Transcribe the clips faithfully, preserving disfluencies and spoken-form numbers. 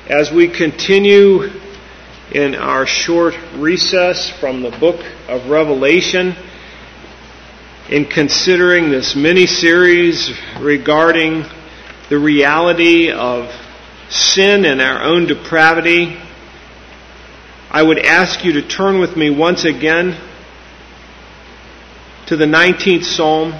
As we continue in our short recess from the book of Revelation, in considering this mini-series regarding the reality of sin and our own depravity, I would ask you to turn with me once again to the nineteenth Psalm.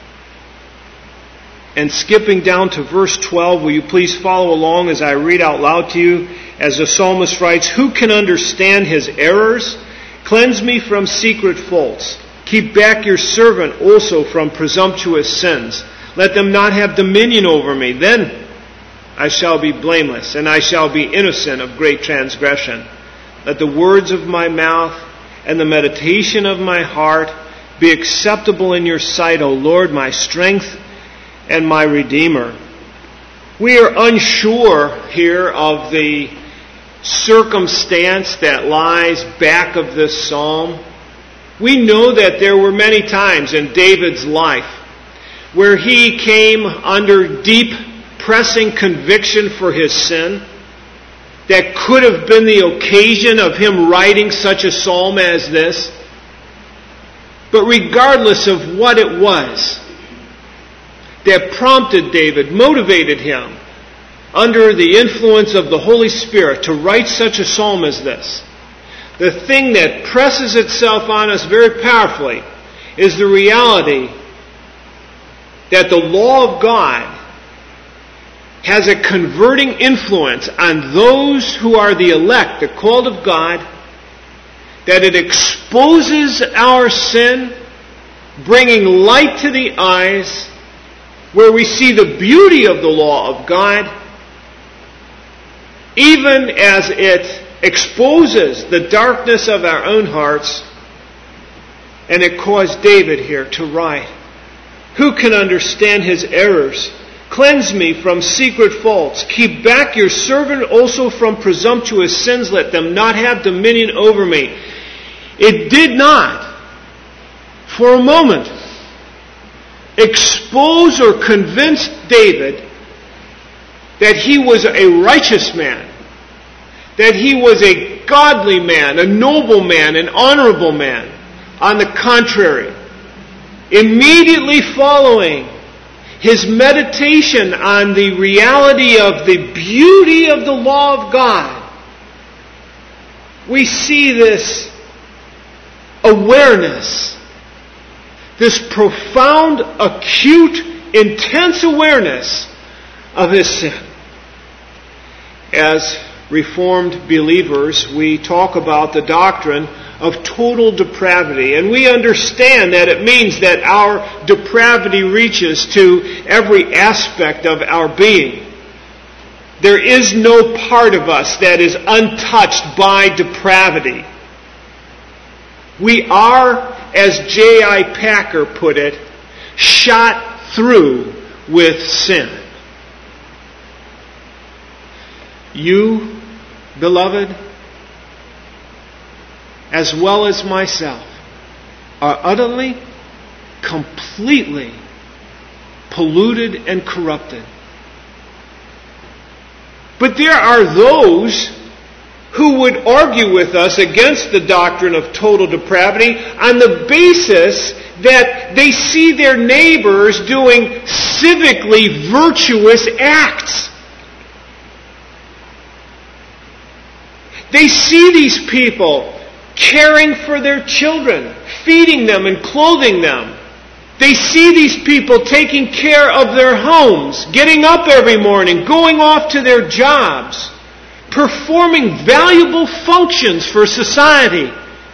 And skipping down to verse twelve, will you please follow along as I read out loud to you as the psalmist writes, "Who can understand his errors? Cleanse me from secret faults. Keep back your servant also from presumptuous sins. Let them not have dominion over me. Then I shall be blameless, and I shall be innocent of great transgression. Let the words of my mouth and the meditation of my heart be acceptable in your sight, O Lord, my strength and my Redeemer." We are unsure here of the circumstance that lies back of this psalm. We know that there were many times in David's life where he came under deep, pressing conviction for his sin that could have been the occasion of him writing such a psalm as this. But regardless of what it was that prompted David, motivated him, under the influence of the Holy Spirit, to write such a psalm as this, the thing that presses itself on us very powerfully is the reality that the law of God has a converting influence on those who are the elect, the called of God, that it exposes our sin, bringing light to the eyes, where we see the beauty of the law of God, even as it exposes the darkness of our own hearts. And it caused David here to write, "Who can understand his errors? Cleanse me from secret faults. Keep back your servant also from presumptuous sins. Let them not have dominion over me." It did not, for a moment, expose or convince David that he was a righteous man, that he was a godly man, a noble man, an honorable man. On the contrary, immediately following his meditation on the reality of the beauty of the law of God, we see this awareness, this profound, acute, intense awareness of his sin. As Reformed believers, we talk about the doctrine of total depravity, and we understand that it means that our depravity reaches to every aspect of our being. There is no part of us that is untouched by depravity. We are, as J I Packer put it, shot through with sin. You, beloved, as well as myself, are utterly, completely polluted and corrupted. But there are those who would argue with us against the doctrine of total depravity on the basis that they see their neighbors doing civically virtuous acts. They see these people caring for their children, feeding them and clothing them. They see these people taking care of their homes, getting up every morning, going off to their jobs, performing valuable functions for society.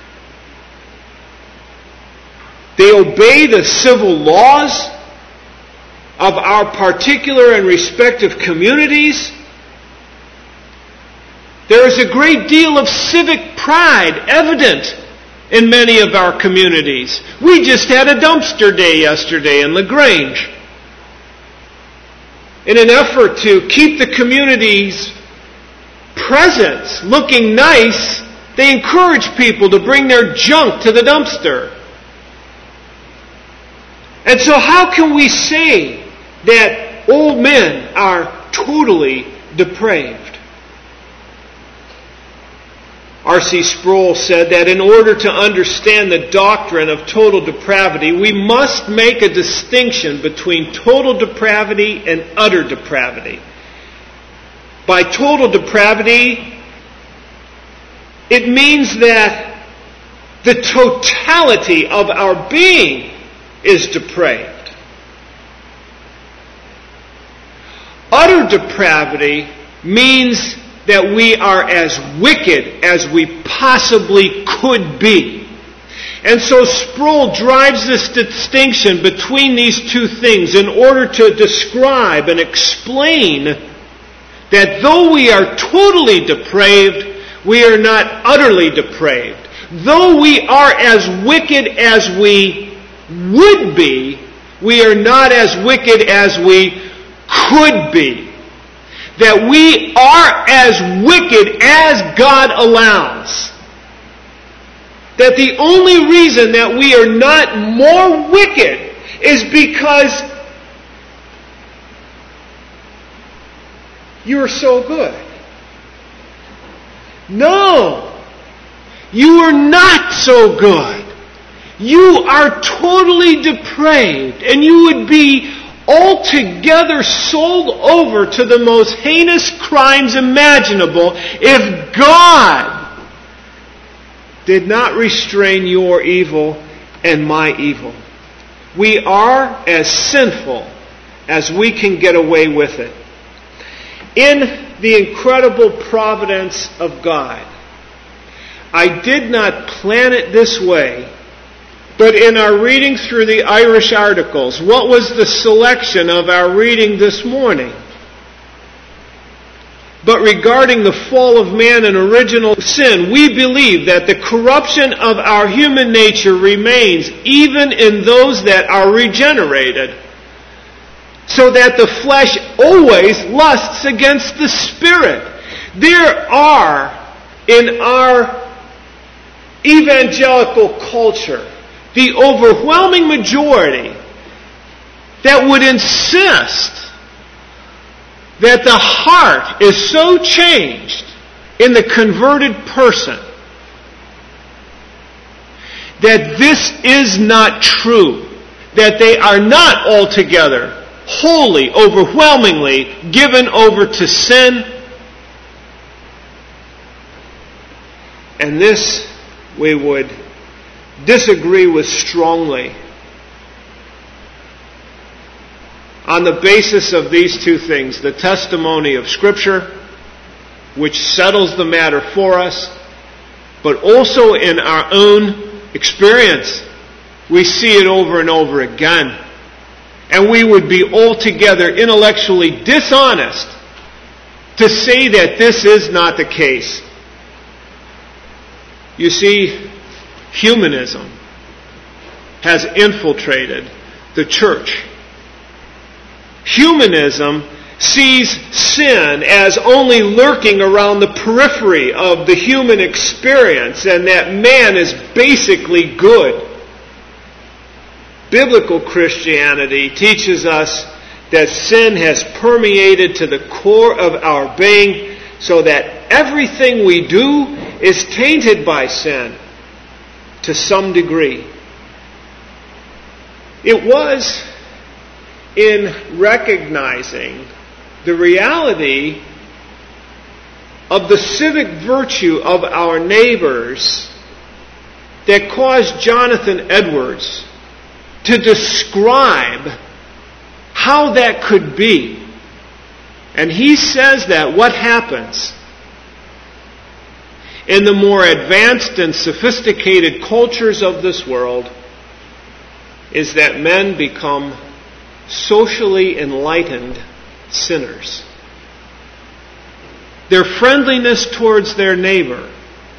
They obey the civil laws of our particular and respective communities. There is a great deal of civic pride evident in many of our communities. We just had a dumpster day yesterday in LaGrange. In an effort to keep the community's presence looking nice, they encourage people to bring their junk to the dumpster. And so how can we say that old men are totally depraved? R C Sproul said that in order to understand the doctrine of total depravity, we must make a distinction between total depravity and utter depravity. By total depravity, it means that the totality of our being is depraved. Utter depravity means that we are as wicked as we possibly could be. And so Sproul drives this distinction between these two things in order to describe and explain that though we are totally depraved, we are not utterly depraved. Though we are as wicked as we would be, we are not as wicked as we could be. That we are as wicked as God allows. That the only reason that we are not more wicked is because you're so good. No, you are not so good. You are totally depraved, and you would be altogether sold over to the most heinous crimes imaginable if God did not restrain your evil and my evil. We are as sinful as we can get away with it. In the incredible providence of God, I did not plan it this way, but in our reading through the Irish articles, what was the selection of our reading this morning? But regarding the fall of man and original sin, we believe that the corruption of our human nature remains even in those that are regenerated, so that the flesh always lusts against the Spirit. There are, in our evangelical culture, the overwhelming majority that would insist that the heart is so changed in the converted person that this is not true, that they are not altogether, wholly, overwhelmingly given over to sin. And this we would disagree with strongly on the basis of these two things: the testimony of Scripture, which settles the matter for us, but also in our own experience. We see it over and over again. And we would be altogether intellectually dishonest to say that this is not the case. You see, humanism has infiltrated the church. Humanism sees sin as only lurking around the periphery of the human experience, and that man is basically good. Biblical Christianity teaches us that sin has permeated to the core of our being, so that everything we do is tainted by sin to some degree. It was in recognizing the reality of the civic virtue of our neighbors that caused Jonathan Edwards to describe how that could be. And he says that what happens in the more advanced and sophisticated cultures of this world is that men become socially enlightened sinners. Their friendliness towards their neighbor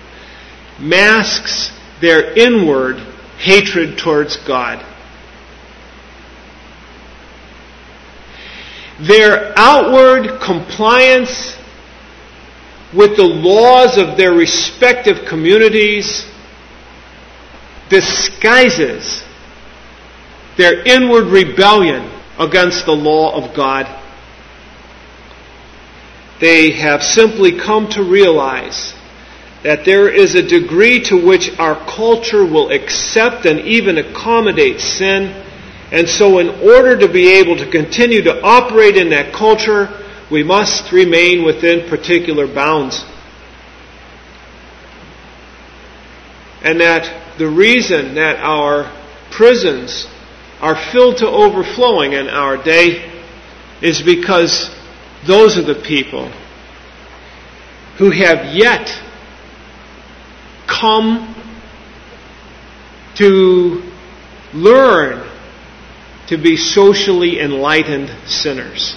masks their inward hatred towards God. Their outward compliance with the laws of their respective communities disguises their inward rebellion against the law of God. They have simply come to realize that there is a degree to which our culture will accept and even accommodate sin. And so in order to be able to continue to operate in that culture, we must remain within particular bounds. And that the reason that our prisons are filled to overflowing in our day is because those are the people who have yet come to learn to be socially enlightened sinners.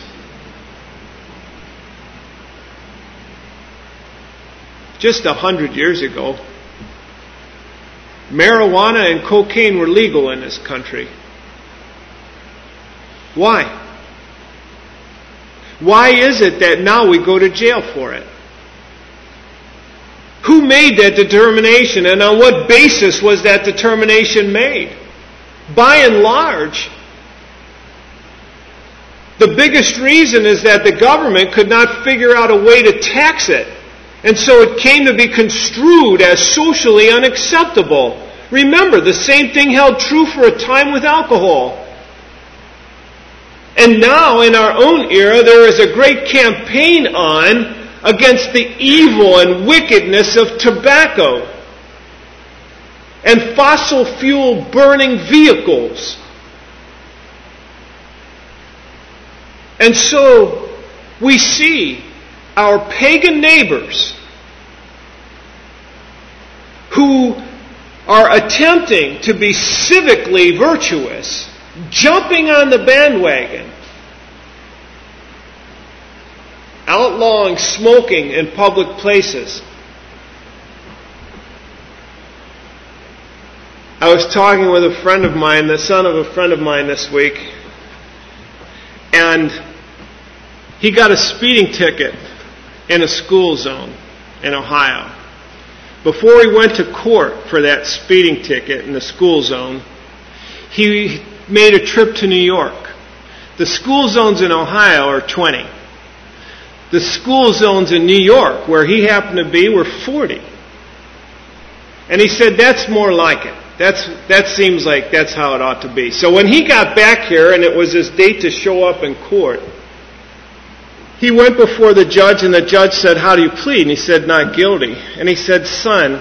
Just a hundred years ago, marijuana and cocaine were legal in this country. Why? Why is it that now we go to jail for it? Who made that determination, and on what basis was that determination made? By and large, the biggest reason is that the government could not figure out a way to tax it. And so it came to be construed as socially unacceptable. Remember, the same thing held true for a time with alcohol. And now, in our own era, there is a great campaign on against the evil and wickedness of tobacco and fossil fuel burning vehicles. And so we see our pagan neighbors who are attempting to be civically virtuous, jumping on the bandwagon, outlawing smoking in public places. I was talking with a friend of mine, the son of a friend of mine this week, and he got a speeding ticket in a school zone in Ohio. Before he went to court for that speeding ticket in the school zone, he made a trip to New York. The school zones in Ohio are twenty. The school zones in New York, where he happened to be, were forty. And he said, that's more like it. That's, that seems like that's how it ought to be. So when he got back here, and it was his date to show up in court, he went before the judge, and the judge said, how do you plead? And he said, not guilty. And he said, son,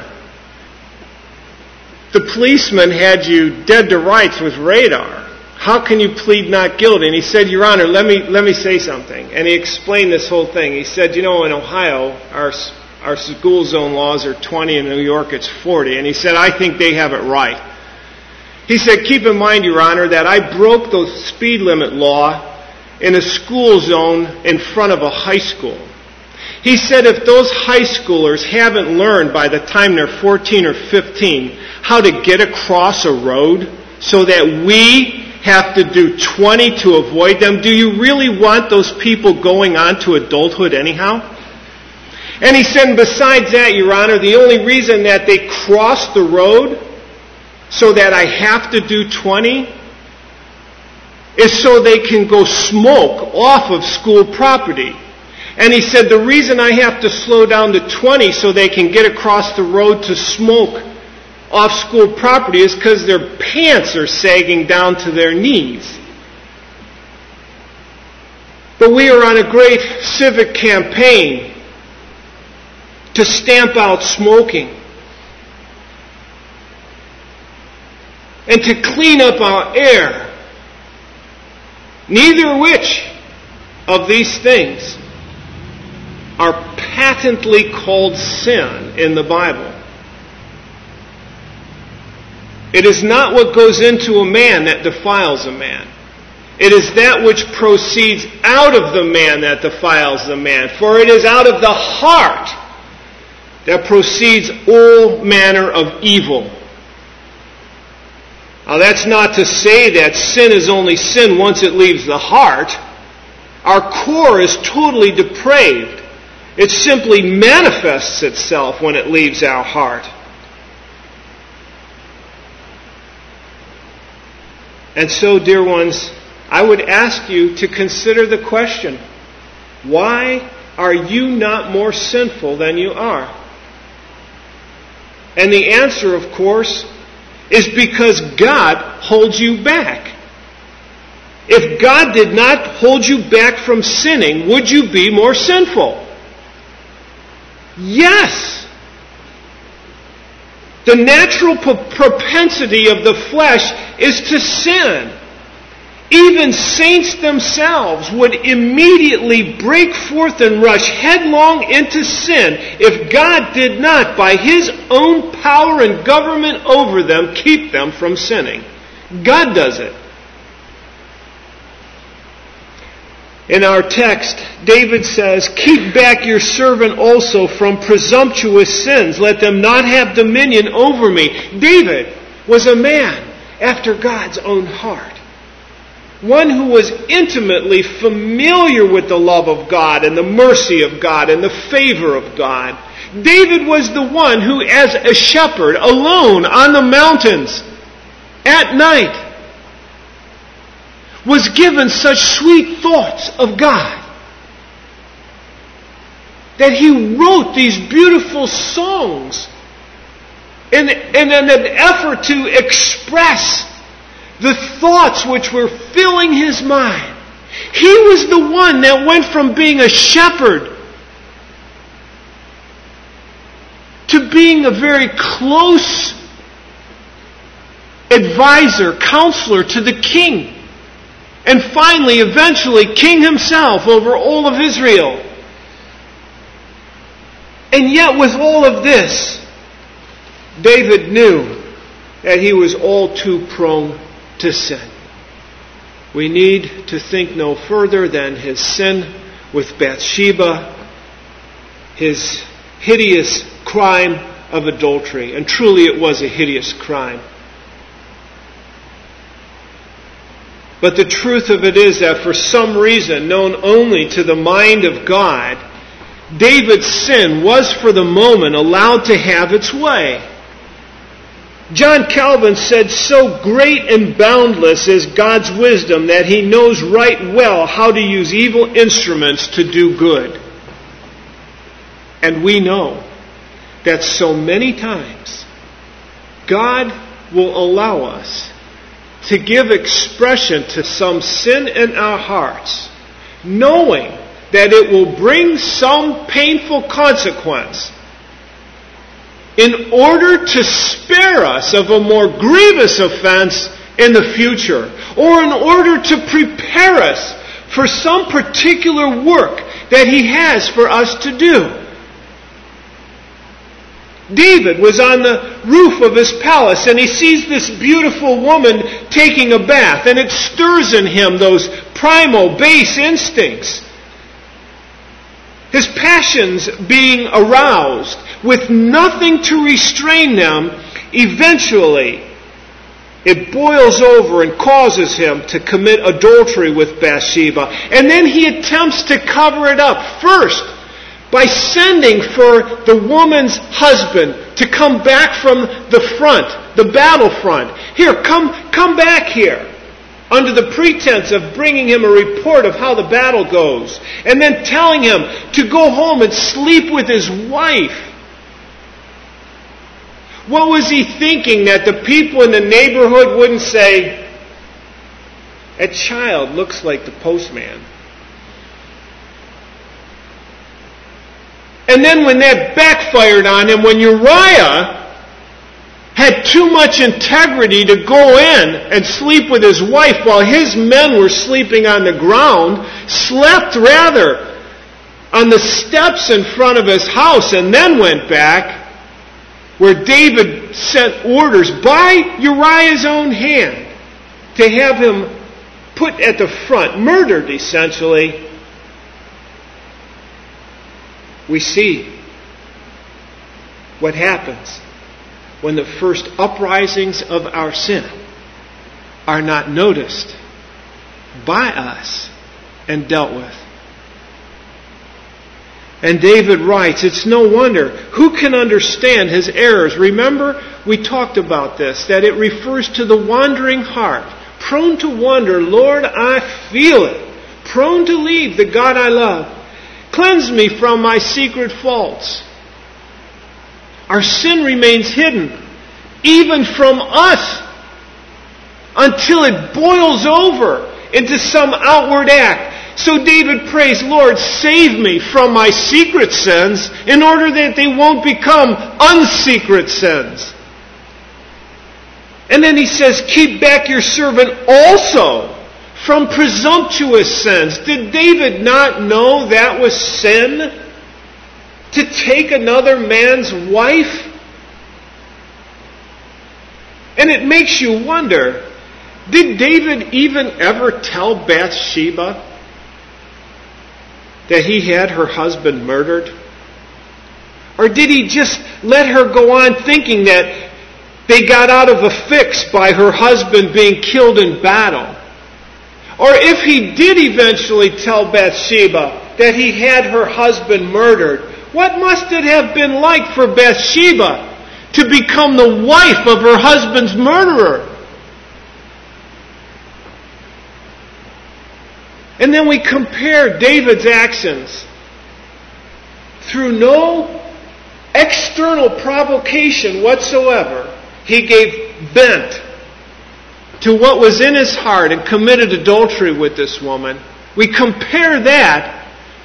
the policeman had you dead to rights with radar. How can you plead not guilty? And he said, Your Honor, let me let me say something. And he explained this whole thing. He said, you know, in Ohio, our our school zone laws are twenty. In New York, it's forty. And he said, I think they have it right. He said, keep in mind, Your Honor, that I broke the speed limit law in a school zone in front of a high school. He said, if those high schoolers haven't learned by the time they're fourteen or fifteen how to get across a road so that we have to do twenty to avoid them, do you really want those people going on to adulthood anyhow? And he said, besides that, Your Honor, the only reason that they cross the road so that I have to do twenty is so they can go smoke off of school property. And he said, the reason I have to slow down to twenty so they can get across the road to smoke off school property is because their pants are sagging down to their knees. But we are on a great civic campaign to stamp out smoking and to clean up our air. Neither which of these things are patently called sin in the Bible. It is not what goes into a man that defiles a man. It is that which proceeds out of the man that defiles the man. For it is out of the heart that proceeds all manner of evil. Now that's not to say that sin is only sin once it leaves the heart. Our core is totally depraved. It simply manifests itself when it leaves our heart. And so, dear ones, I would ask you to consider the question, why are you not more sinful than you are? And the answer, of course, is because God holds you back. If God did not hold you back from sinning, would you be more sinful? Yes. The natural propensity of the flesh is to sin. Even saints themselves would immediately break forth and rush headlong into sin if God did not, by His own power and government over them, keep them from sinning. God does it. In our text, David says, "Keep back your servant also from presumptuous sins. Let them not have dominion over me." David was a man after God's own heart. One who was intimately familiar with the love of God and the mercy of God and the favor of God. David was the one who, as a shepherd, alone on the mountains, at night, was given such sweet thoughts of God that he wrote these beautiful songs in, in an effort to express the thoughts which were filling his mind. He was the one that went from being a shepherd to being a very close advisor, counselor to the king. And finally, eventually, king himself over all of Israel. And yet with all of this, David knew that he was all too prone to sin. We need to think no further than his sin with Bathsheba, his hideous crime of adultery. And truly it was a hideous crime. But the truth of it is that for some reason known only to the mind of God, David's sin was for the moment allowed to have its way. John Calvin said, "So great and boundless is God's wisdom that He knows right well how to use evil instruments to do good." And we know that so many times God will allow us to give expression to some sin in our hearts, knowing that it will bring some painful consequence, in order to spare us of a more grievous offense in the future, or in order to prepare us for some particular work that He has for us to do. David was on the roof of his palace and he sees this beautiful woman taking a bath, and it stirs in him those primal, base instincts. His passions being aroused with nothing to restrain them, eventually it boils over and causes him to commit adultery with Bathsheba. And then he attempts to cover it up. First, by sending for the woman's husband to come back from the front, the battlefront. Here, come, come back here. Under the pretense of bringing him a report of how the battle goes. And then telling him to go home and sleep with his wife. What was he thinking, that the people in the neighborhood wouldn't say, "That child looks like the postman"? And then when that backfired on him, when Uriah had too much integrity to go in and sleep with his wife while his men were sleeping on the ground, slept rather on the steps in front of his house, and then went back, where David sent orders by Uriah's own hand to have him put at the front, murdered essentially. We see what happens when the first uprisings of our sin are not noticed by us and dealt with. And David writes, it's no wonder. Who can understand his errors? Remember, we talked about this, that it refers to the wandering heart. Prone to wander, Lord, I feel it. Prone to leave the God I love. Cleanse me from my secret faults. Our sin remains hidden, even from us, until it boils over into some outward act. So David prays, Lord, save me from my secret sins in order that they won't become unsecret sins. And then he says, keep back your servant also from presumptuous sins. Did David not know that was sin? To take another man's wife? And it makes you wonder, did David even ever tell Bathsheba that he had her husband murdered? Or did he just let her go on thinking that they got out of a fix by her husband being killed in battle? Or if he did eventually tell Bathsheba that he had her husband murdered, what must it have been like for Bathsheba to become the wife of her husband's murderer? And then we compare David's actions. Through no external provocation whatsoever, he gave vent to what was in his heart and committed adultery with this woman. We compare that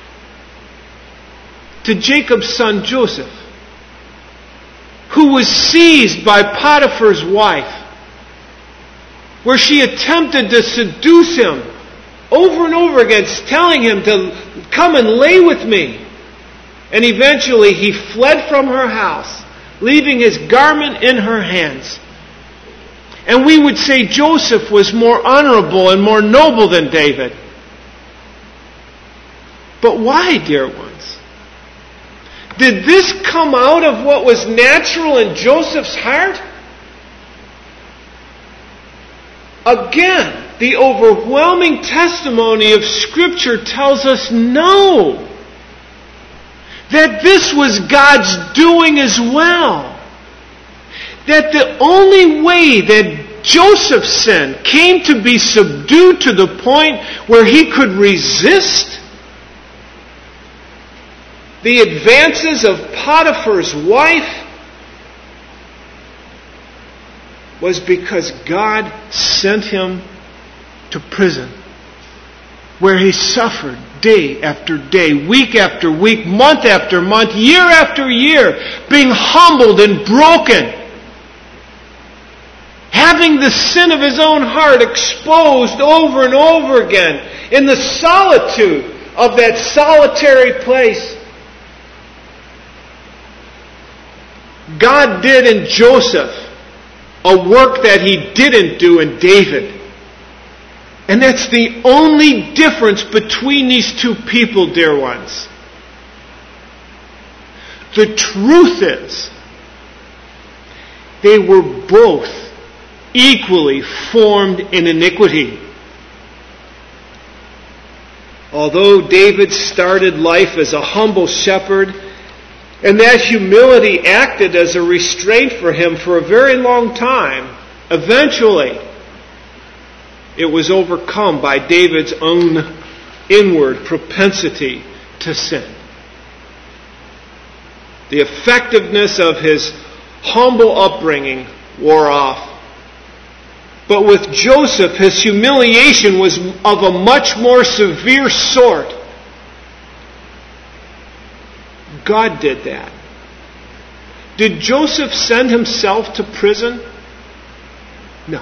to Jacob's son Joseph, who was seized by Potiphar's wife, where she attempted to seduce him over and over again, telling him to come and lay with me. And eventually he fled from her house, leaving his garment in her hands. And we would say Joseph was more honorable and more noble than David. But why, dear ones? Did this come out of what was natural in Joseph's heart? Again, the overwhelming testimony of Scripture tells us no. That this was God's doing as well. That the only way that Joseph's sin came to be subdued to the point where he could resist the advances of Potiphar's wife was because God sent him to prison, where he suffered day after day, week after week, month after month, year after year, being humbled and broken, having the sin of his own heart exposed over and over again in the solitude of that solitary place. God did in Joseph a work that he didn't do in David. And that's the only difference between these two people, dear ones. The truth is, they were both equally formed in iniquity. Although David started life as a humble shepherd, and that humility acted as a restraint for him for a very long time, eventually it was overcome by David's own inward propensity to sin. The effectiveness of his humble upbringing wore off. But with Joseph, his humiliation was of a much more severe sort. God did that. Did Joseph send himself to prison? No.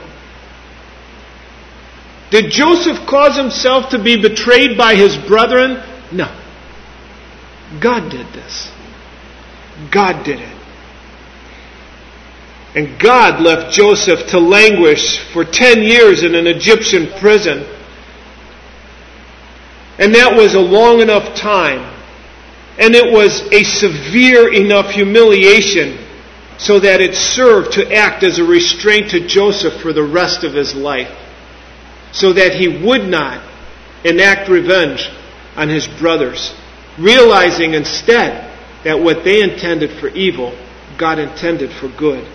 Did Joseph cause himself to be betrayed by his brethren? No. God did this. God did it. And God left Joseph to languish for ten years in an Egyptian prison. And that was a long enough time. And it was a severe enough humiliation so that it served to act as a restraint to Joseph for the rest of his life, so that he would not enact revenge on his brothers, realizing instead that what they intended for evil, God intended for good.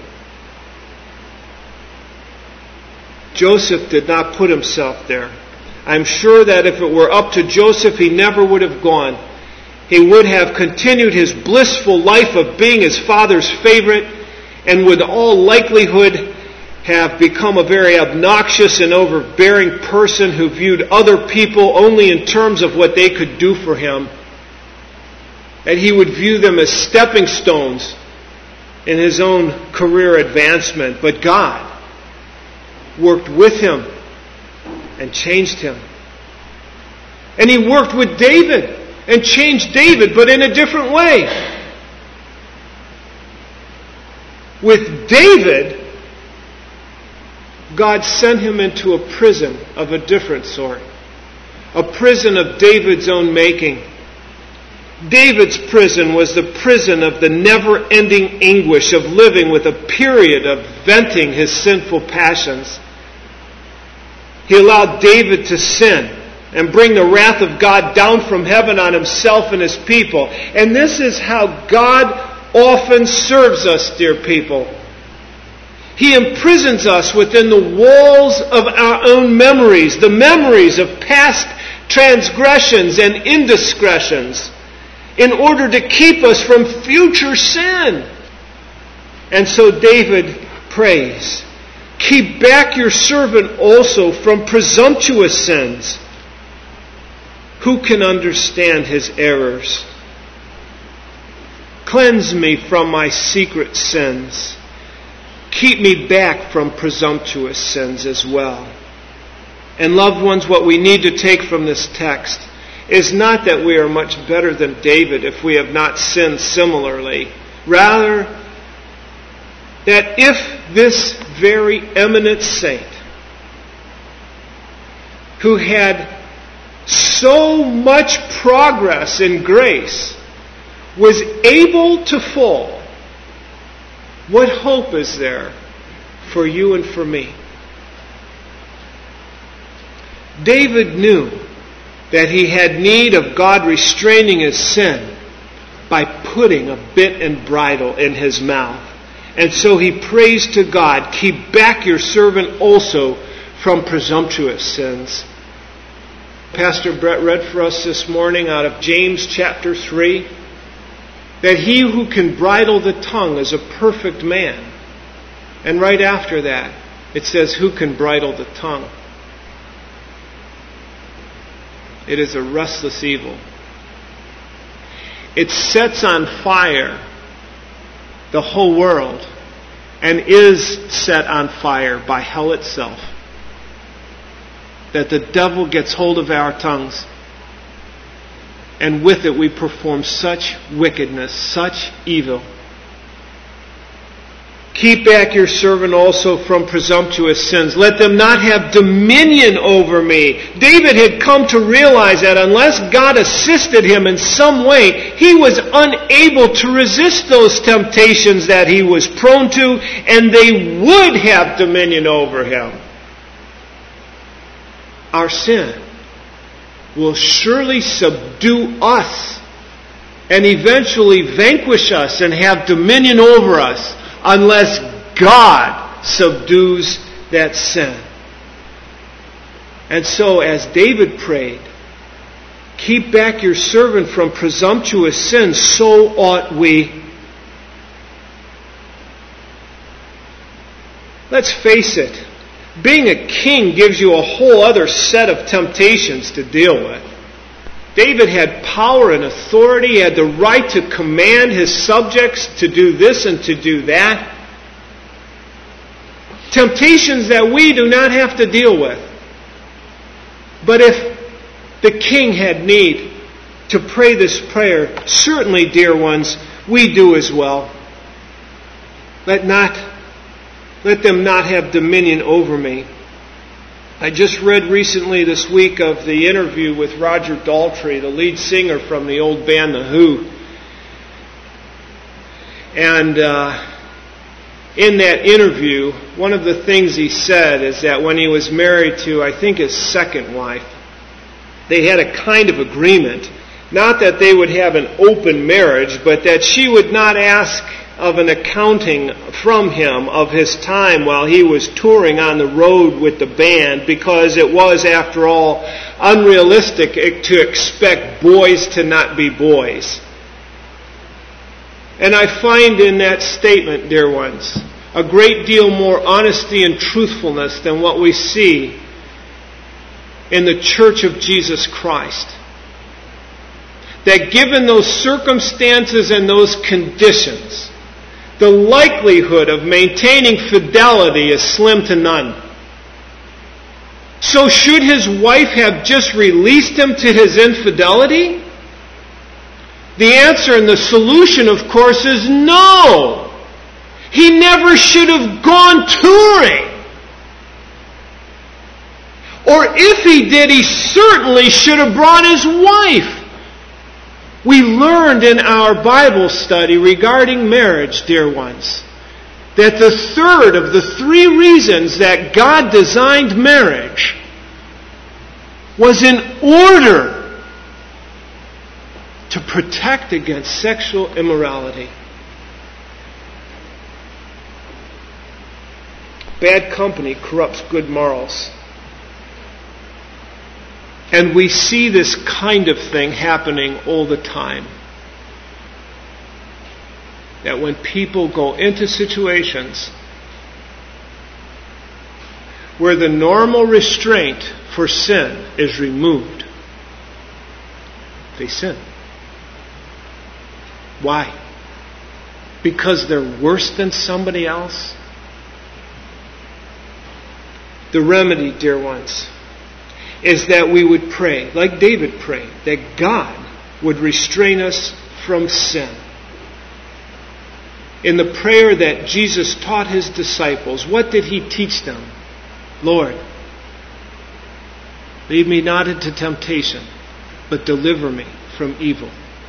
Joseph did not put himself there. I'm sure that if it were up to Joseph, he never would have gone. he would have continued his blissful life of being his father's favorite, and with all likelihood have become a very obnoxious and overbearing person who viewed other people only in terms of what they could do for him. And he would view them as stepping stones in his own career advancement. But God worked with him and changed him. And he worked with David and changed David, but in a different way. With David, God sent him into a prison of a different sort. A prison of David's own making. David's prison was the prison of the never-ending anguish of living with a period of venting his sinful passions. He allowed David to sin and bring the wrath of God down from heaven on himself and his people. And this is how God often serves us, dear people. He imprisons us within the walls of our own memories, the memories of past transgressions and indiscretions, in order to keep us from future sin. And so David prays, "Keep back your servant also from presumptuous sins. Who can understand his errors? Cleanse me from my secret sins. Keep me back from presumptuous sins as well." And loved ones, what we need to take from this text is not that we are much better than David if we have not sinned similarly. Rather, that if this very eminent saint, who had so much progress in grace, was able to fall, what hope is there for you and for me? David knew that he had need of God restraining his sin by putting a bit and bridle in his mouth. And so he prays to God, "Keep back your servant also from presumptuous sins." Pastor Brett read for us this morning out of James chapter three, that he who can bridle the tongue is a perfect man. And right after that, it says, "Who can bridle the tongue?" It is a restless evil. It sets on fire the whole world and is set on fire by hell itself. That the devil gets hold of our tongues, and with it we perform such wickedness, such evil. "Keep back your servant also from presumptuous sins. Let them not have dominion over me." David had come to realize that unless God assisted him in some way, he was unable to resist those temptations that he was prone to, and they would have dominion over him. Our sin will surely subdue us and eventually vanquish us and have dominion over us, unless God subdues that sin. And so, as David prayed, "Keep back your servant from presumptuous sins," so ought we. Let's face it, being a king gives you a whole other set of temptations to deal with. David had power and authority. He had the right to command his subjects to do this and to do that. Temptations that we do not have to deal with. But if the king had need to pray this prayer, certainly, dear ones, we do as well. Let not, let them not have dominion over me. I just read recently this week of the interview with Roger Daltrey, the lead singer from the old band The Who. And uh, in that interview, one of the things he said is that when he was married to, I think, his second wife, they had a kind of agreement. Not that they would have an open marriage, but that she would not ask of an accounting from him of his time while he was touring on the road with the band, because it was, after all, unrealistic to expect boys to not be boys. And I find in that statement, dear ones, a great deal more honesty and truthfulness than what we see in the Church of Jesus Christ. That given those circumstances and those conditions, the likelihood of maintaining fidelity is slim to none. So should his wife have just released him to his infidelity? The answer and the solution, of course, is no. He never should have gone touring. Or if he did, he certainly should have brought his wife. We learned in our Bible study regarding marriage, dear ones, that the third of the three reasons that God designed marriage was in order to protect against sexual immorality. Bad company corrupts good morals. And we see this kind of thing happening all the time. That when people go into situations where the normal restraint for sin is removed, they sin. Why? Because they're worse than somebody else? The remedy, dear ones, is that we would pray, like David prayed, that God would restrain us from sin. In the prayer that Jesus taught his disciples, what did he teach them? Lord, lead me not into temptation, but deliver me from evil.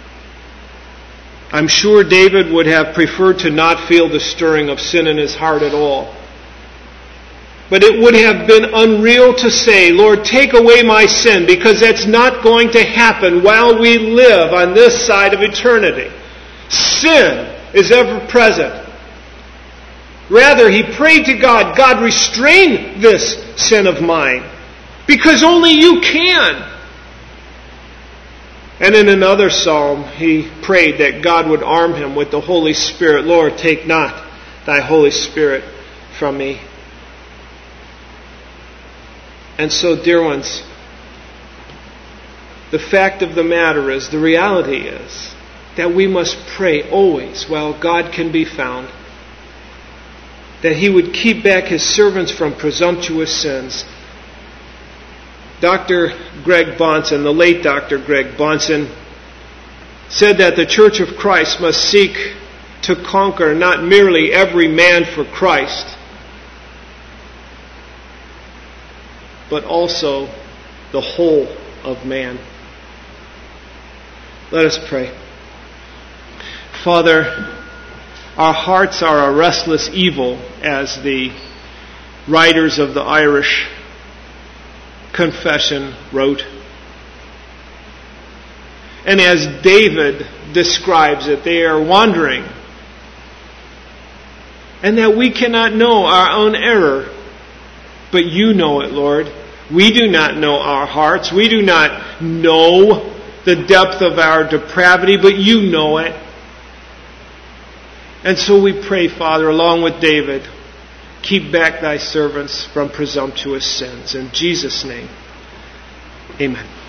I'm sure David would have preferred to not feel the stirring of sin in his heart at all. But it would have been unreal to say, Lord, take away my sin, because that's not going to happen while we live on this side of eternity. Sin is ever present. Rather, he prayed to God, God, restrain this sin of mine, because only you can. And in another psalm, he prayed that God would arm him with the Holy Spirit. Lord, take not thy Holy Spirit from me. And so, dear ones, the fact of the matter is, the reality is, that we must pray always while God can be found, that he would keep back his servants from presumptuous sins. Doctor Greg Bahnsen, the late Doctor Greg Bahnsen, said that the Church of Christ must seek to conquer not merely every man for Christ, but also the whole of man. Let us pray. Father, our hearts are a restless evil, as the writers of the Irish Confession wrote. And as David describes it, they are wandering. And that we cannot know our own error, but you know it, Lord. We do not know our hearts. We do not know the depth of our depravity, but you know it. And so we pray, Father, along with David, keep back thy servants from presumptuous sins. In Jesus' name, amen.